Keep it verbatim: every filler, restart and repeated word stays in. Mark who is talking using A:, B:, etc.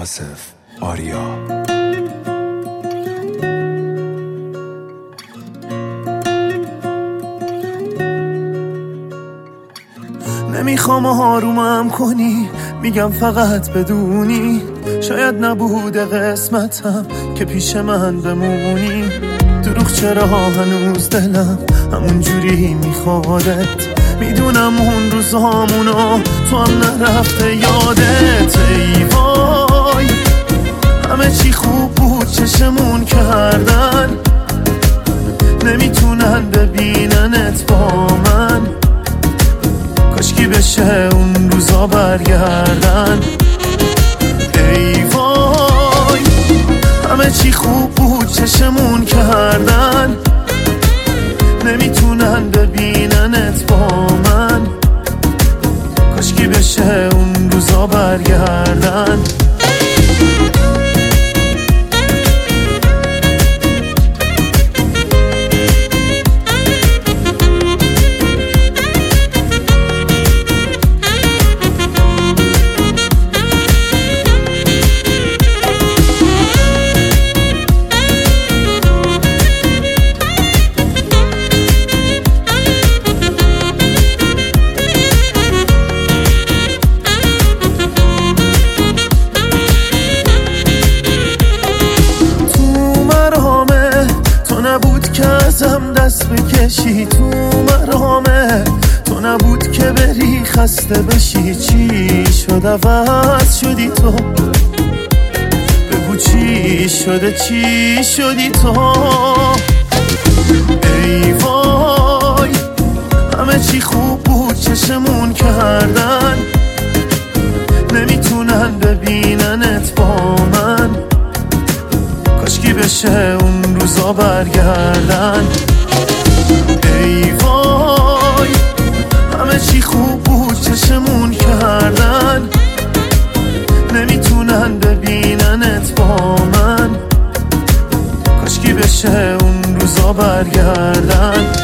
A: آصف آریا.
B: نمیخوام آرومم کنی، میگم فقط بدونی شاید نبوده قسمتم که پیش من بمونی. دروغ چرا هنوز دلم همون جوری میخوادت، میدونم اون روزامونو تو هم نرفته یادت. ای وای همه چی خوب بود چشمون کردن، نمیتونن ببیننت با من. کاشکی بشه اون روزا برگردن. ای وای همه چی خوب بود چشمون کردن، نمیتونن ببیننت با من. کاشکی بشه اون روزا برگردن. ازم دست بکشی تو مرامه، تو نبود که بری خسته بشی. چی شد عوض شدی تو؟ بگو چی شده چی شدی تو؟ ای وای همه چی خوب بود چشمون کردن، نمیتونن ببیننت با من. کاشکی بشه اون روزا برگردن. ای وای همه چی خوب بود چشمون کردن، نمیتونن ببیننت با من. کاشکی بشه اون روزا برگردن.